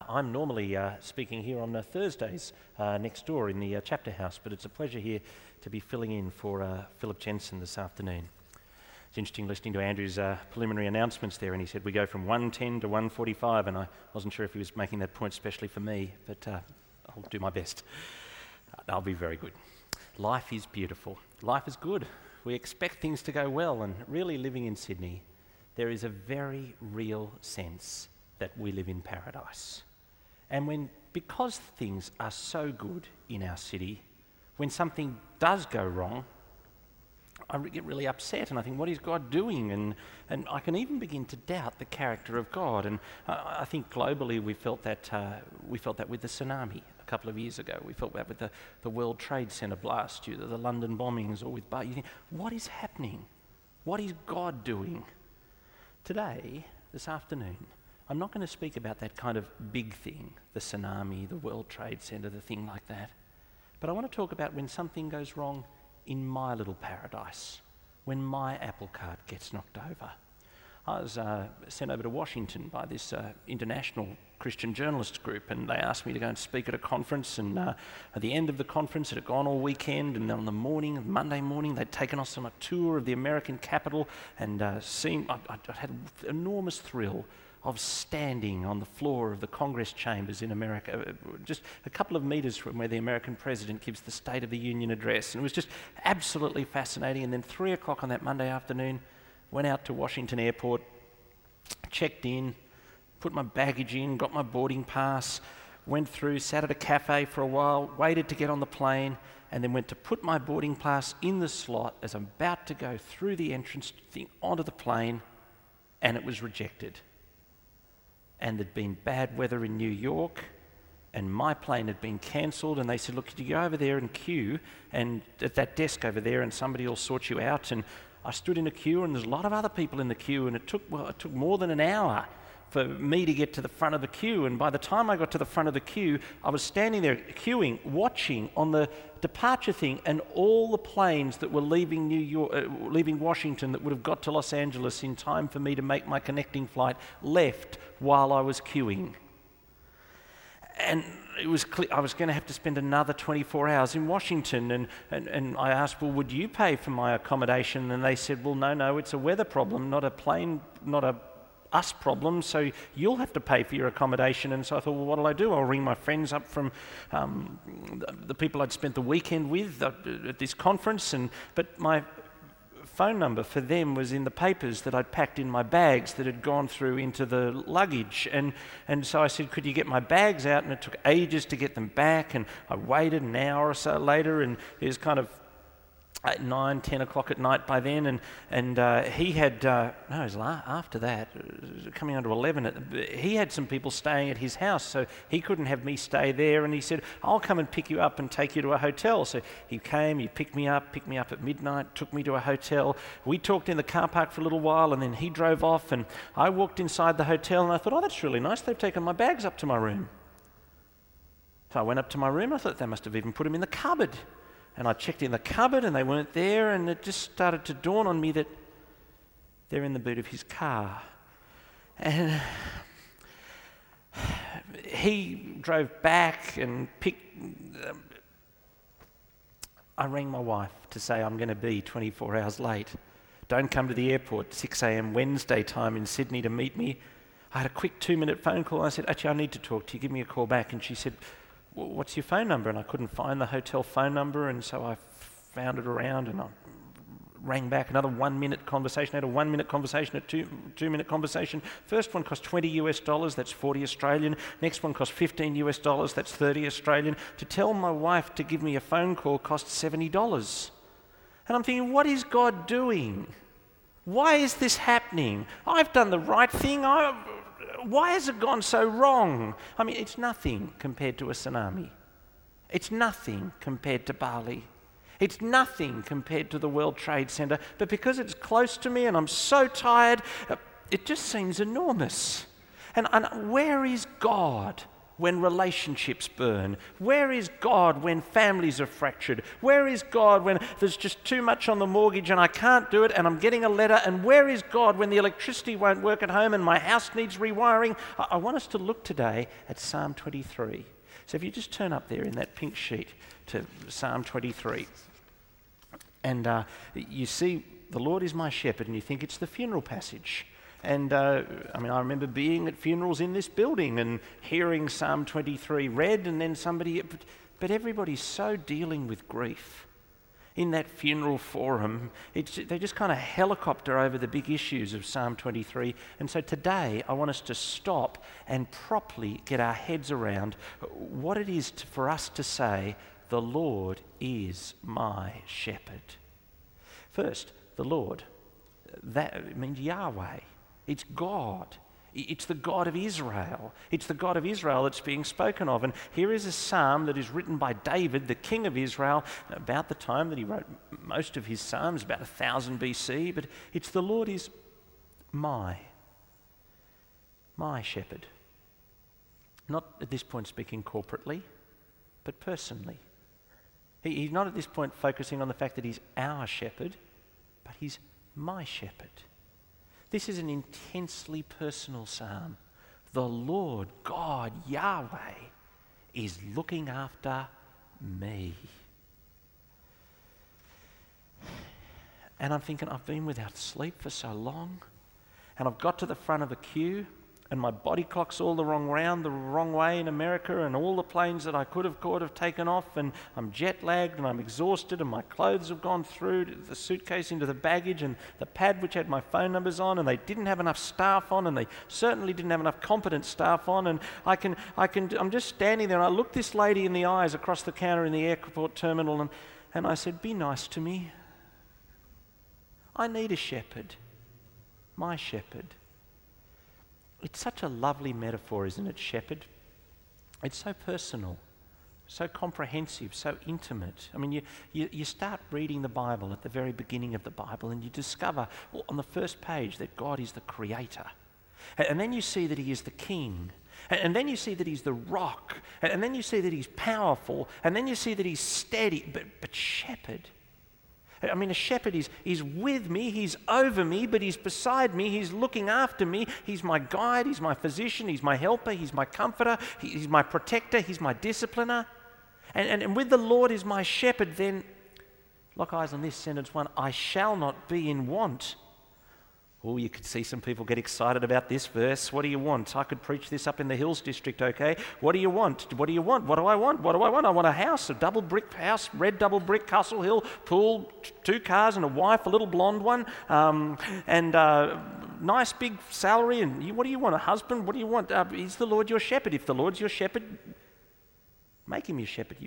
I'm normally speaking here on Thursdays next door in the chapter house, but it's a pleasure here to be filling in for Philip Jensen this afternoon. It's interesting listening to Andrew's preliminary announcements there, and he said we go from 1:10 to 1:45, and I wasn't sure if he was making that point especially for me, but I'll do my best. I'll be very good. Life is beautiful. Life is good. We expect things to go well, and really living in Sydney, there is a very real sense that we live in paradise. And because things are so good in our city, when something does go wrong, I get really upset and I think, what is God doing? And I can even begin to doubt the character of God. And I think globally we felt that with the tsunami a couple of years ago. We felt that with the World Trade Center blast due to the London bombings, or with you think, what is happening? What is God doing? Today, this afternoon, I'm not going to speak about that kind of big thing, the tsunami, the World Trade Center, the thing like that. But I want to talk about when something goes wrong in my little paradise, when my apple cart gets knocked over. I was sent over to Washington by this international Christian journalists group, and they asked me to go and speak at a conference, and at the end of the conference, it had gone all weekend, and on the Monday morning, they'd taken us on a tour of the American Capitol, and I had an enormous thrill of standing on the floor of the Congress chambers in America, just a couple of metres from where the American president gives the State of the Union address. And it was just absolutely fascinating. And then 3 o'clock on that Monday afternoon, went out to Washington Airport, checked in, put my baggage in, got my boarding pass, went through, sat at a cafe for a while, waited to get on the plane, and then went to put my boarding pass in the slot as I'm about to go through the entrance thing onto the plane, and it was rejected. And there'd been bad weather in New York, and my plane had been cancelled, and they said, look, could you go over there and queue, and at that desk over there, and somebody will sort you out. And I stood in a queue, and there's a lot of other people in the queue, and it took more than an hour for me to get to the front of the queue. And by the time I got to the front of the queue, I was standing there queuing, watching on the departure thing, and all the planes that were leaving leaving Washington that would have got to Los Angeles in time for me to make my connecting flight left while I was queuing. And it was clear I was going to have to spend another 24 hours in Washington, and I asked, well, would you pay for my accommodation? And they said, well, no, it's a weather problem, not a us problem, so you'll have to pay for your accommodation. And so I thought, well, what'll I do? I'll ring my friends up from the people I'd spent the weekend with at this conference, but my phone number for them was in the papers that I'd packed in my bags that had gone through into the luggage. And so I said, could you get my bags out? And it took ages to get them back, and I waited an hour or so later, and it was kind of at 9, 10 o'clock at night by then, and he had, it was after that, coming on to 11, he had some people staying at his house, so he couldn't have me stay there, and he said, I'll come and pick you up and take you to a hotel. So he came, he picked me up at midnight, took me to a hotel. We talked in the car park for a little while, and then he drove off, and I walked inside the hotel, and I thought, oh, that's really nice, they've taken my bags up to my room. So I went up to my room, I thought they must have even put them in the cupboard. And I checked in the cupboard and they weren't there, and it just started to dawn on me that they're in the boot of his car. And he drove back and I rang my wife to say I'm going to be 24 hours late. Don't come to the airport 6 a.m. Wednesday time in Sydney to meet me. I had a quick 2-minute phone call, and I said, actually, I need to talk to you. Give me a call back. And she said, what's your phone number? And I couldn't find the hotel phone number, and so I found it around, and I rang back. Another 1-minute conversation. I had a 1-minute conversation, a 2-minute conversation. First one cost $20, that's 40 Australian. Next one cost $15, that's 30 Australian. To tell my wife to give me a phone call cost $70. And I'm thinking, what is God doing? Why is this happening? I've done the right thing. Why has it gone so wrong? I mean, it's nothing compared to a tsunami. It's nothing compared to Bali. It's nothing compared to the World Trade Center. But because it's close to me and I'm so tired, it just seems enormous. And where is God? when relationships burn? Where is God when families are fractured? Where is God when there's just too much on the mortgage and I can't do it and I'm getting a letter? And where is God when the electricity won't work at home and my house needs rewiring? I want us to look today at Psalm 23. So if you just turn up there in that pink sheet to Psalm 23, and you see the Lord is my shepherd, and you think it's the funeral passage. And I remember being at funerals in this building and hearing Psalm 23 read, and then but everybody's so dealing with grief. In that funeral forum, they just kind of helicopter over the big issues of Psalm 23. And so today, I want us to stop and properly get our heads around what it is for us to say, the Lord is my shepherd. First, the Lord. That means Yahweh. It's God. It's the God of Israel. It's the God of Israel that's being spoken of. And here is a psalm that is written by David, the king of Israel, about the time that he wrote most of his psalms, about 1000 BC. But it's the Lord is my shepherd. Not at this point speaking corporately, but personally. He's not at this point focusing on the fact that he's our shepherd, but he's my shepherd. This is an intensely personal psalm. The Lord, God, Yahweh, is looking after me. And I'm thinking, I've been without sleep for so long, and I've got to the front of a queue, and my body clock's all the wrong way in America, and all the planes that I could have caught have taken off, and I'm jet lagged, and I'm exhausted, and my clothes have gone through the suitcase into the baggage, and the pad which had my phone numbers on, and they didn't have enough staff on, and they certainly didn't have enough competent staff on, and I'm just standing there, and I looked this lady in the eyes across the counter in the airport terminal, and I said, be nice to me. I need a shepherd, my shepherd. It's such a lovely metaphor, isn't it, shepherd? It's so personal, so comprehensive, so intimate. I mean, you start reading the Bible at the very beginning of the Bible, and you discover on the first page that God is the creator. And then you see that he is the king. And then you see that he's the rock. And then you see that he's powerful. And then you see that he's steady. But shepherd. I mean, a shepherd is with me, he's over me, but he's beside me, he's looking after me, he's my guide, he's my physician, he's my helper, he's my comforter, he's my protector, he's my discipliner. And with the Lord is my shepherd, then, lock eyes on this sentence one, I shall not be in want. Oh, you could see some people get excited about this verse. What do you want? I could preach this up in the Hills District, okay? What do you want? What do you want? What do I want? What do I want? I want a house, a double brick house, red double brick, Castle Hill, pool, 2 cars and a wife, a little blonde one, and nice big salary. And what do you want? A husband? What do you want? Is the Lord your shepherd? If the Lord's your shepherd, make him your shepherd.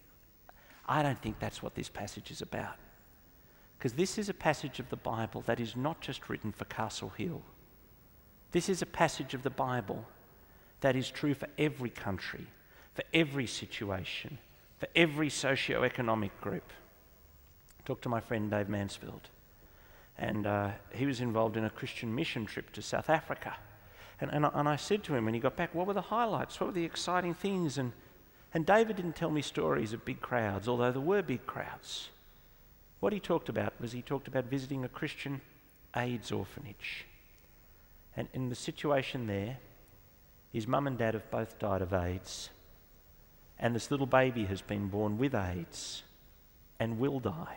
I don't think that's what this passage is about. Because this is a passage of the Bible that is not just written for Castle Hill. This is a passage of the Bible that is true for every country, for every situation, for every socio-economic group. I talked to my friend Dave Mansfield, and he was involved in a Christian mission trip to South Africa. And I said to him when he got back, what were the highlights? What were the exciting things? And David didn't tell me stories of big crowds, although there were big crowds. What he talked about was visiting a Christian AIDS orphanage. And in the situation there, his mum and dad have both died of AIDS. And this little baby has been born with AIDS and will die.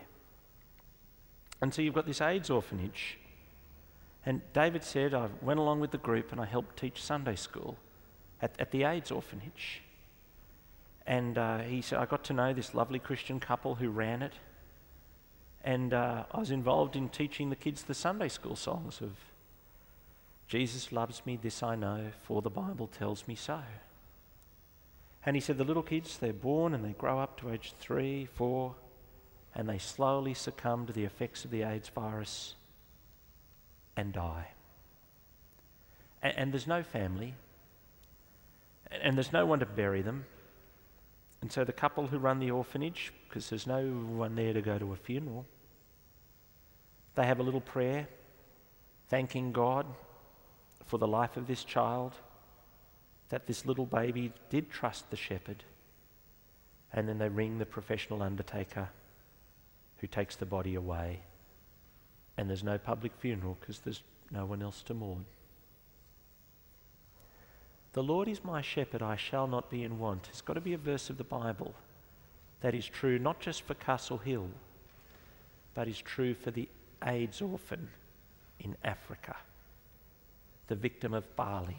And so you've got this AIDS orphanage. And David said, I went along with the group and I helped teach Sunday school at the AIDS orphanage. And he said, I got to know this lovely Christian couple who ran it. And I was involved in teaching the kids the Sunday school songs of Jesus loves me, this I know, for the Bible tells me so. And he said the little kids, they're born and they grow up to age 3, 4, and they slowly succumb to the effects of the AIDS virus and die. And there's no family, and there's no one to bury them. And so the couple who run the orphanage, because there's no one there to go to a funeral, they have a little prayer thanking God for the life of this child that this little baby did trust the shepherd, and then they ring the professional undertaker who takes the body away, and there's no public funeral because there's no one else to mourn. The Lord is my shepherd, I shall not be in want. It's got to be a verse of the Bible that is true not just for Castle Hill, but is true for the AIDS orphan in Africa, the victim of Bali.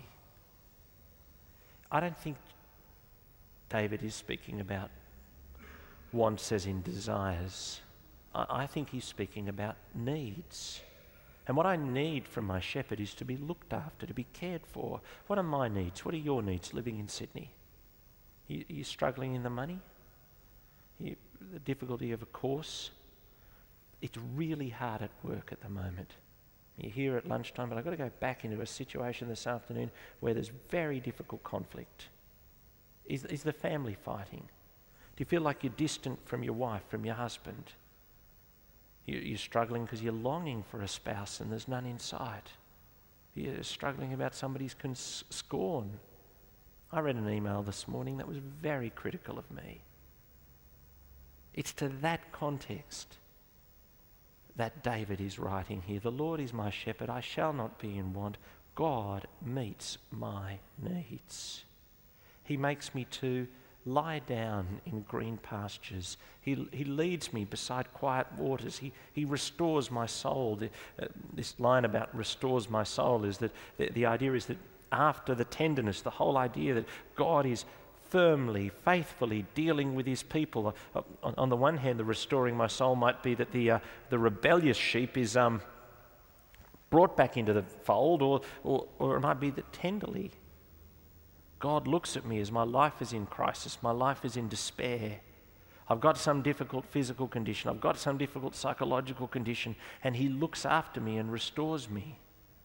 I don't think David is speaking about wants as in desires. I think he's speaking about needs. And what I need from my shepherd is to be looked after, to be cared for. What are my needs? What are your needs living in Sydney? Are you struggling in the money? The difficulty of a course? It's really hard at work at the moment. You're here at lunchtime, but I've got to go back into a situation this afternoon where there's very difficult conflict. Is the family fighting? Do you feel like you're distant from your wife, from your husband? You're struggling because you're longing for a spouse and there's none in sight. You're struggling about somebody's scorn. I read an email this morning that was very critical of me. It's to that context that David is writing here. The Lord is my shepherd, I shall not be in want. God meets my needs. He makes me to lie down in green pastures. He leads me beside quiet waters. He restores my soul. This line about restores my soul is that the idea is that after the tenderness, the whole idea that God is firmly, faithfully dealing with his people. On the one hand, the restoring my soul might be that the rebellious sheep is brought back into the fold, or it might be that tenderly God looks at me as my life is in crisis, my life is in despair. I've got some difficult physical condition, I've got some difficult psychological condition, and he looks after me and restores me.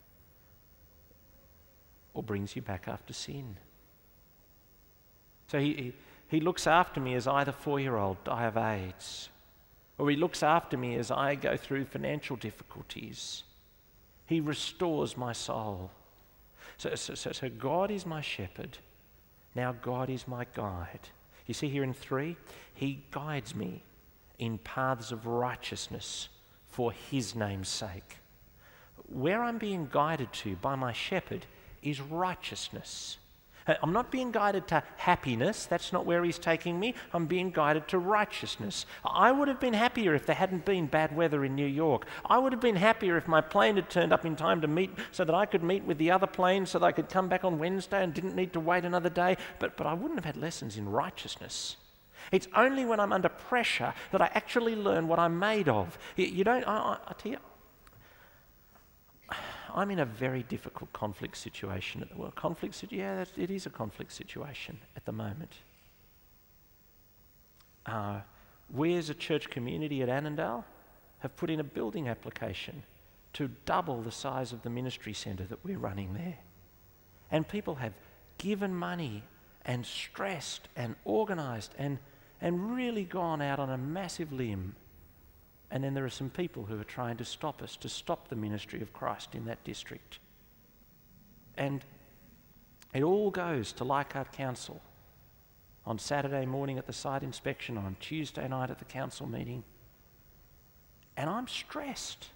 Or brings you back after sin. So he looks after me as I, the 4-year-old, die of AIDS. Or he looks after me as I go through financial difficulties. He restores my soul. So God is my shepherd. Now God is my guide. You see here in 3, he guides me in paths of righteousness for his name's sake. Where I'm being guided to by my shepherd is righteousness. I'm not being guided to happiness. That's not where he's taking me. I'm being guided to righteousness. I would have been happier if there hadn't been bad weather in New York. I would have been happier if my plane had turned up in time to meet so that I could meet with the other plane so that I could come back on Wednesday and didn't need to wait another day. But I wouldn't have had lessons in righteousness. It's only when I'm under pressure that I actually learn what I'm made of. I tell you, I'm in a very difficult conflict situation at the world. It is a conflict situation at the moment. We as a church community at Annandale have put in a building application to double the size of the ministry centre that we're running there. And people have given money and stressed and organised and really gone out on a massive limb. And then there are some people who are trying to stop us, to stop the ministry of Christ in that district. And it all goes to Leichhardt Council on Saturday morning at the site inspection, on Tuesday night at the council meeting. And I'm stressed.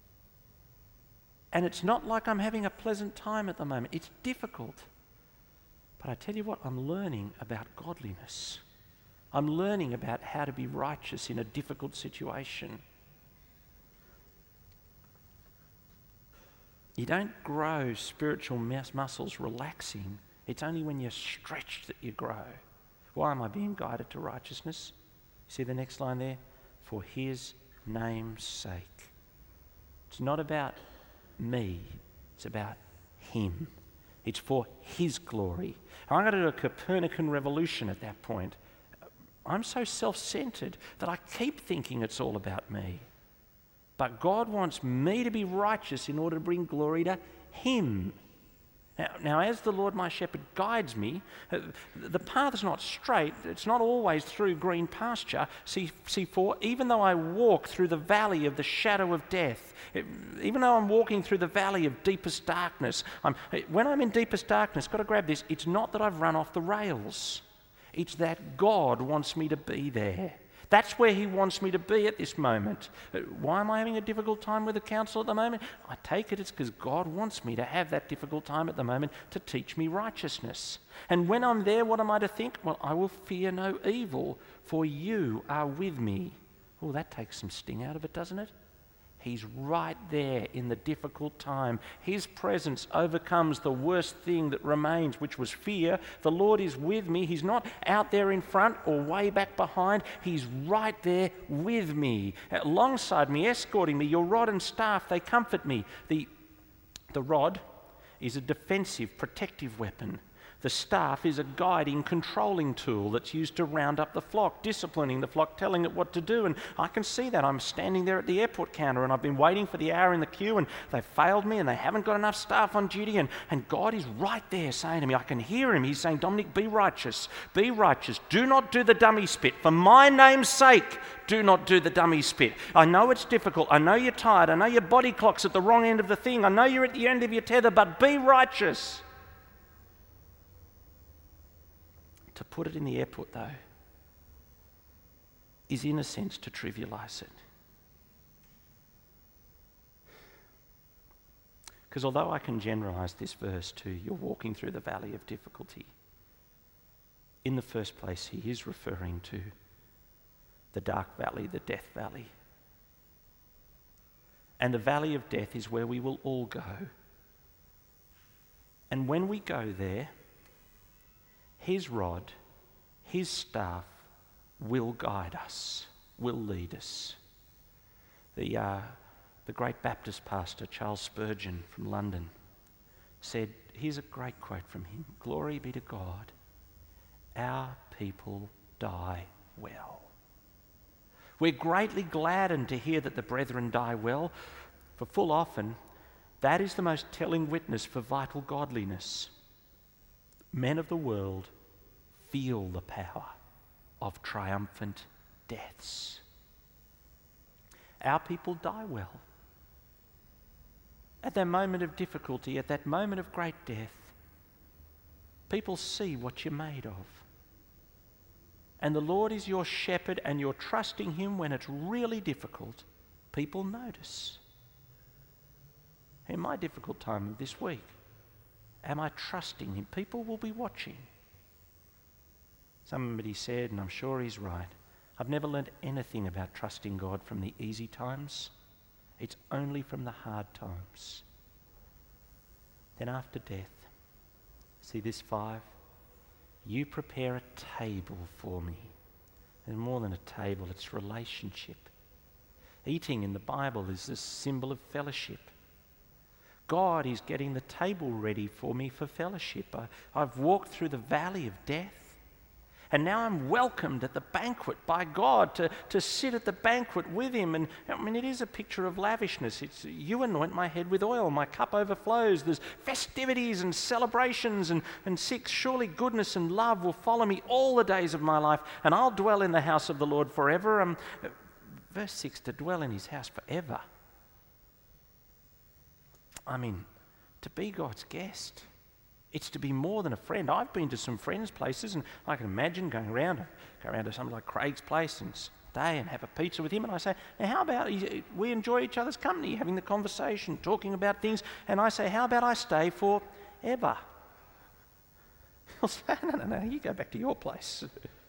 And it's not like I'm having a pleasant time at the moment. It's difficult. But I tell you what, I'm learning about godliness. I'm learning about how to be righteous in a difficult situation. You don't grow spiritual muscles relaxing. It's only when you're stretched that you grow. Why am I being guided to righteousness? See the next line there? For his name's sake. It's not about me. It's about him. It's for his glory. I'm going to do a Copernican revolution at that point. I'm so self-centered that I keep thinking it's all about me. But God wants me to be righteous in order to bring glory to him. Now, as the Lord my shepherd guides me, the path's not straight. It's not always through green pasture. See, for even though I walk through the valley of the shadow of death, even though I'm walking through the valley of deepest darkness, when I'm in deepest darkness, got to grab this, it's not that I've run off the rails. It's that God wants me to be there. That's where he wants me to be at this moment. Why am I having a difficult time with the council at the moment? I take it it's because God wants me to have that difficult time at the moment to teach me righteousness. And when I'm there, what am I to think? Well, I will fear no evil, for you are with me. Oh, that takes some sting out of it, doesn't it? He's right there in the difficult time. His presence overcomes the worst thing that remains, which was fear. The Lord is with me. He's not out there in front or way back behind. He's right there with me, alongside me, escorting me. Your rod and staff, they comfort me. The rod is a defensive, protective weapon. The staff is a guiding, controlling tool that's used to round up the flock, disciplining the flock, telling it what to do. And I can see that. I'm standing there at the airport counter and I've been waiting for the hour in the queue and they've failed me and they haven't got enough staff on duty. And God is right there saying to me, I can hear him. He's saying, Dominic, be righteous. Be righteous. Do not do the dummy spit. For my name's sake, do not do the dummy spit. I know it's difficult. I know you're tired. I know your body clock's at the wrong end of the thing. I know you're at the end of your tether, but be righteous. To put it in the airport, though, is in a sense to trivialise it. Because although I can generalise this verse to you're walking through the valley of difficulty, in the first place he is referring to the dark valley, the death valley. And the valley of death is where we will all go. And when we go there, his rod, his staff will guide us, will lead us. The great Baptist pastor, Charles Spurgeon from London, said, here's a great quote from him, "Glory be to God, our people die well." We're greatly gladdened to hear that the brethren die well, for full often that is the most telling witness for vital godliness. Men of the world feel the power of triumphant deaths. Our people die well. At that moment of difficulty, at that moment of great death, people see what you're made of. And the Lord is your shepherd and you're trusting him when it's really difficult. People notice. In my difficult time of this week, am I trusting him? People will be watching. Somebody said, and I'm sure he's right, I've never learned anything about trusting God from the easy times. It's only from the hard times. Then after death, see this 5, you prepare a table for me. And more than a table, it's relationship. Eating in the Bible is a symbol of fellowship. God is getting the table ready for me for fellowship. I've walked through the valley of death, and now I'm welcomed at the banquet by God to sit at the banquet with him. And I mean, it is a picture of lavishness. It's you anoint my head with oil, my cup overflows. There's festivities and celebrations. And 6, surely goodness and love will follow me all the days of my life, and I'll dwell in the house of the Lord forever. Verse 6, to dwell in his house forever. I mean, to be God's guest, it's to be more than a friend. I've been to some friends' places, and I can imagine going around to something like Craig's place and stay and have a pizza with him, and I say, now how about we enjoy each other's company, having the conversation, talking about things, and I say, how about I stay forever? He'll say, no, you go back to your place.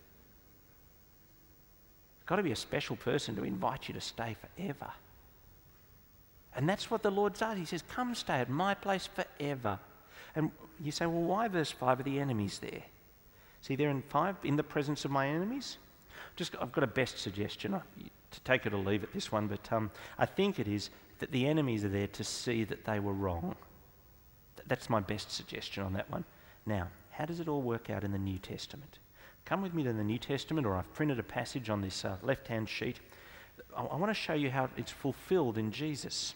Got to be a special person to invite you to stay forever. And that's what the Lord does. He says, come stay at my place forever. And you say, well, why verse 5 are the enemies there? See there in 5, in the presence of my enemies? I've got a best suggestion to take it or leave it, this one, but I think it is that the enemies are there to see that they were wrong. That's my best suggestion on that one. Now, how does it all work out in the New Testament? Come with me to the New Testament, or I've printed a passage on this left-hand sheet. I want to show you how it's fulfilled in Jesus.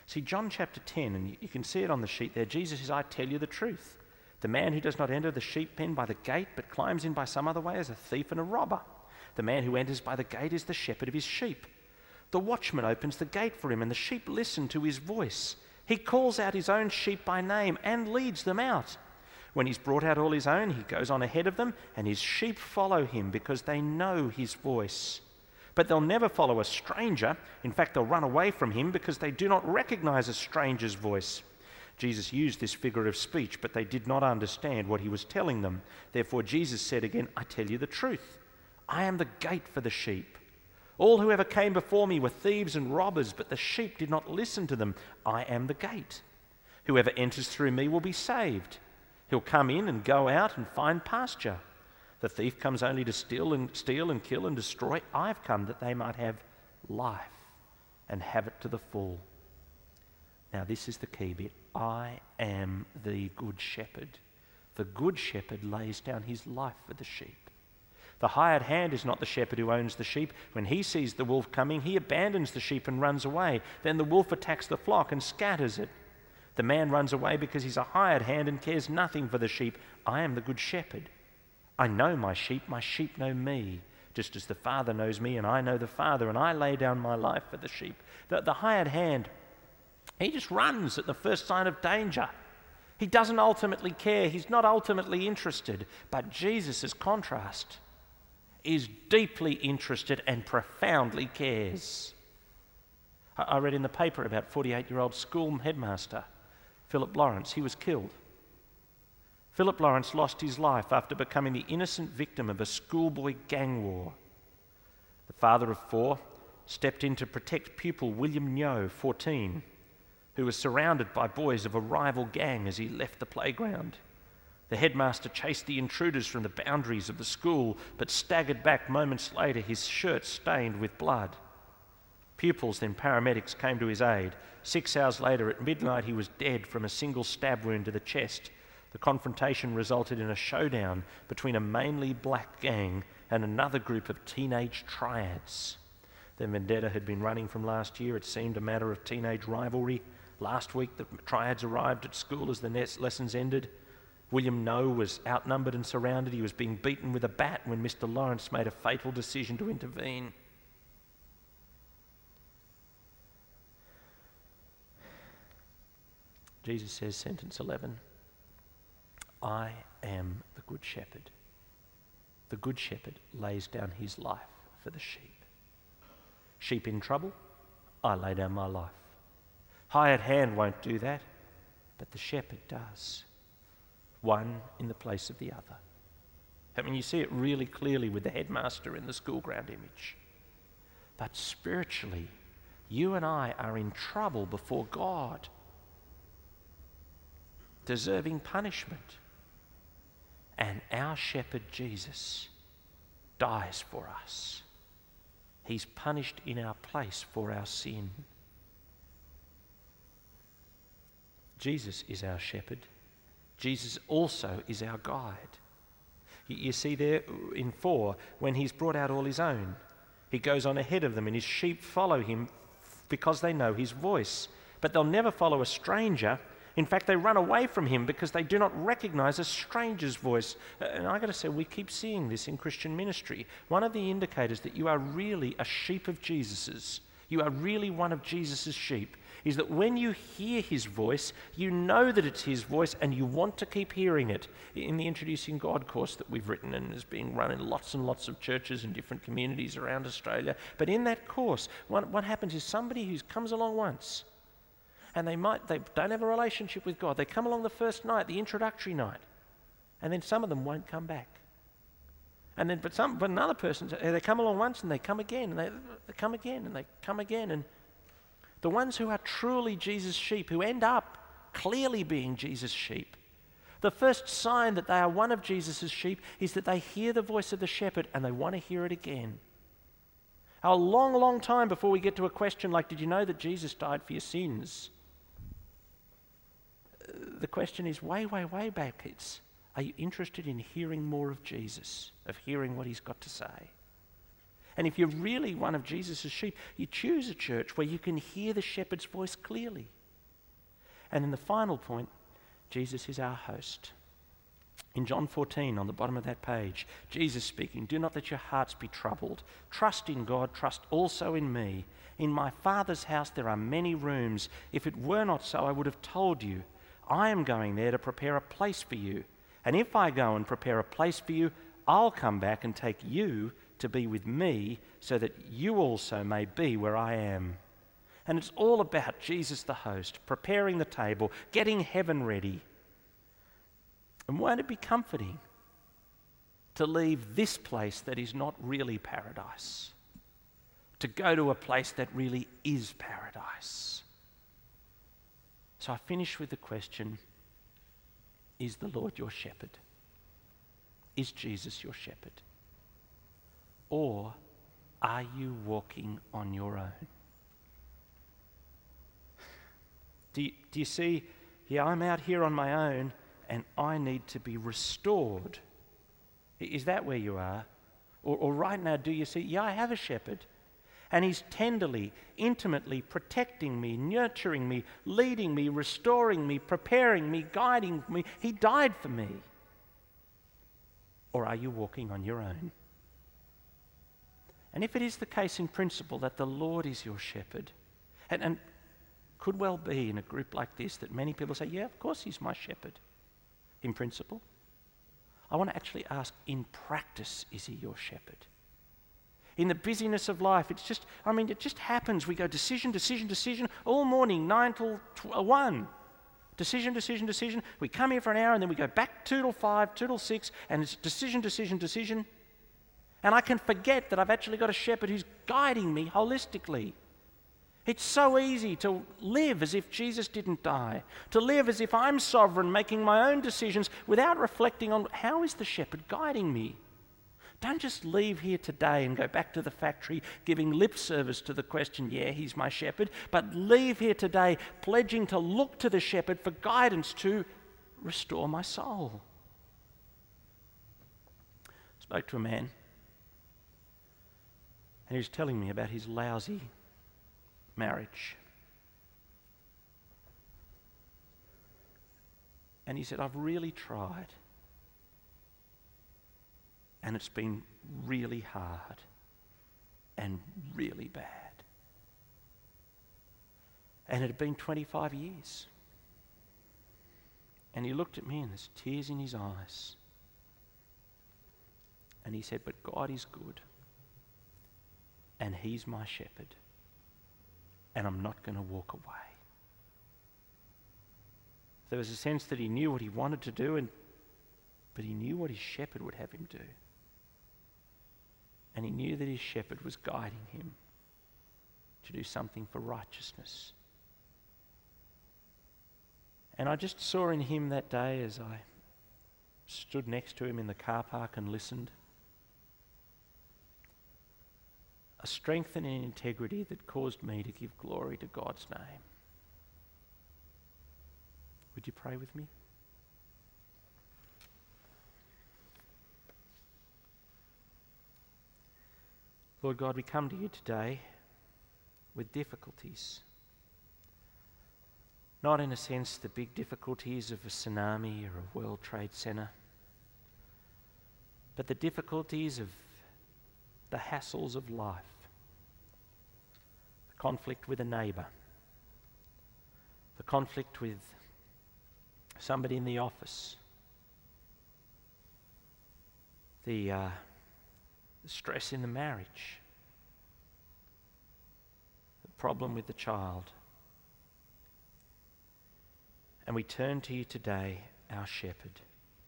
See, John chapter 10, and you can see it on the sheet there, Jesus says, I tell you the truth. The man who does not enter the sheep pen by the gate, but climbs in by some other way, is a thief and a robber. The man who enters by the gate is the shepherd of his sheep. The watchman opens the gate for him, and the sheep listen to his voice. He calls out his own sheep by name and leads them out. When he's brought out all his own, he goes on ahead of them, and his sheep follow him because they know his voice. But they'll never follow a stranger. In fact, they'll run away from him because they do not recognize a stranger's voice. Jesus used this figure of speech, but they did not understand what he was telling them. Therefore, Jesus said again, I tell you the truth. I am the gate for the sheep. All who ever came before me were thieves and robbers, but the sheep did not listen to them. I am the gate. Whoever enters through me will be saved. He'll come in and go out and find pasture. The thief comes only to steal and kill and destroy. I've come that they might have life and have it to the full. Now this is the key bit. I am the good shepherd. The good shepherd lays down his life for the sheep. The hired hand is not the shepherd who owns the sheep. When he sees the wolf coming, he abandons the sheep and runs away. Then the wolf attacks the flock and scatters it. The man runs away because he's a hired hand and cares nothing for the sheep. I am the good shepherd. I know my sheep know me, just as the Father knows me and I know the Father, and I lay down my life for the sheep. The hired hand, he just runs at the first sign of danger. He doesn't ultimately care. He's not ultimately interested. But Jesus' contrast is deeply interested and profoundly cares. I read in the paper about 48-year-old school headmaster Philip Lawrence. He was killed. Philip Lawrence lost his life after becoming the innocent victim of a schoolboy gang war. The father of 4 stepped in to protect pupil William Nyo, 14, who was surrounded by boys of a rival gang as he left the playground. The headmaster chased the intruders from the boundaries of the school, but staggered back moments later, his shirt stained with blood. Pupils, then paramedics, came to his aid. 6 hours later, at midnight, he was dead from a single stab wound to the chest. The confrontation resulted in a showdown between a mainly black gang and another group of teenage triads. Their vendetta had been running from last year. It seemed a matter of teenage rivalry. Last week, the triads arrived at school as the lessons ended. William Nyo was outnumbered and surrounded. He was being beaten with a bat when Mr. Lawrence made a fatal decision to intervene. Jesus says, sentence 11, I am the good shepherd. The good shepherd lays down his life for the sheep. Sheep in trouble, I lay down my life. Hired hand won't do that, but the shepherd does. One in the place of the other. I mean, you see it really clearly with the headmaster in the school ground image. But spiritually, you and I are in trouble before God, deserving punishment. And our shepherd Jesus dies for us. He's punished in our place for our sin. Jesus is our shepherd. Jesus also is our guide. You see there in 4, when he's brought out all his own, he goes on ahead of them and his sheep follow him because they know his voice. But they'll never follow a stranger. In fact, they run away from him because they do not recognize a stranger's voice. And I've got to say, we keep seeing this in Christian ministry. One of the indicators that you are really a sheep of Jesus's, you are really one of Jesus's sheep, is that when you hear his voice, you know that it's his voice and you want to keep hearing it. In the Introducing God course that we've written and is being run in lots and lots of churches and different communities around Australia, but in that course, what happens is somebody who comes along once, and they don't have a relationship with God. They come along the first night, the introductory night, and then some of them won't come back. And then, but another person, they come along once and they come again, and they come again and they come again. And the ones who are truly Jesus' sheep, who end up clearly being Jesus' sheep, the first sign that they are one of Jesus' sheep is that they hear the voice of the shepherd and they want to hear it again. A long, long time before we get to a question like, did you know that Jesus died for your sins? The question is way, way, way back. It's, are you interested in hearing more of Jesus, of hearing what he's got to say? And if you're really one of Jesus' sheep, you choose a church where you can hear the shepherd's voice clearly. And then the final point, Jesus is our host. In John 14, on the bottom of that page, Jesus speaking, "Do not let your hearts be troubled. Trust in God, trust also in me. In my Father's house there are many rooms. If it were not so, I would have told you. I am going there to prepare a place for you. And if I go and prepare a place for you, I'll come back and take you to be with me, so that you also may be where I am." And it's all about Jesus the host, preparing the table, getting heaven ready. And won't it be comforting to leave this place that is not really paradise, to go to a place that really is paradise? So I finish with the question, is the Lord your shepherd? Is Jesus your shepherd? Or are you walking on your own? Do you see, I'm out here on my own and I need to be restored. Is that where you are? Or right now, do you see, I have a shepherd, and he's tenderly, intimately protecting me, nurturing me, leading me, restoring me, preparing me, guiding me. He died for me. Or are you walking on your own? And if it is the case in principle that the Lord is your shepherd, and could well be in a group like this that many people say, yeah, of course he's my shepherd. In principle, I want to actually ask, in practice, is he your shepherd? In the busyness of life, it just happens. We go decision, decision, decision, all morning, 9 till 1. Decision, decision, decision. We come here for an hour and then we go back 2 till 5, 2 till 6, and it's decision, decision, decision. And I can forget that I've actually got a shepherd who's guiding me holistically. It's so easy to live as if Jesus didn't die, to live as if I'm sovereign, making my own decisions without reflecting on how is the shepherd guiding me. Don't just leave here today and go back to the factory giving lip service to the question, yeah, he's my shepherd, but leave here today pledging to look to the shepherd for guidance to restore my soul. I spoke to a man and he was telling me about his lousy marriage. And he said, I've really tried. And it's been really hard and really bad. And it had been 25 years. And he looked at me and there's tears in his eyes. And he said, but God is good. And he's my shepherd. And I'm not going to walk away. There was a sense that he knew what he wanted to do, but he knew what his shepherd would have him do. And he knew that his shepherd was guiding him to do something for righteousness. And I just saw in him that day, as I stood next to him in the car park and listened, a strength and an integrity that caused me to give glory to God's name. Would you pray with me? Lord God, we come to you today with difficulties. Not in a sense the big difficulties of a tsunami or a World Trade Center, but the difficulties of the hassles of life. The conflict with a neighbour. The conflict with somebody in the office. The stress in the marriage. The problem with the child. And we turn to you today, our shepherd.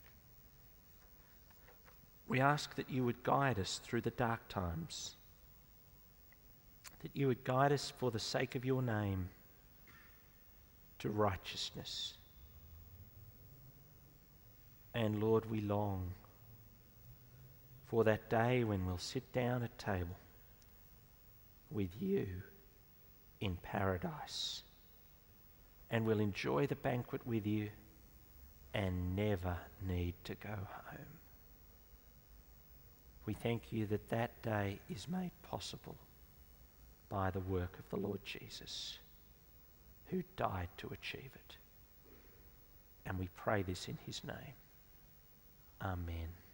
We ask that you would guide us through the dark times, that you would guide us for the sake of your name to righteousness. And Lord, we long for that day when we'll sit down at table with you in paradise, and we'll enjoy the banquet with you and never need to go home. We thank you that that day is made possible by the work of the Lord Jesus, who died to achieve it. And we pray this in his name. Amen.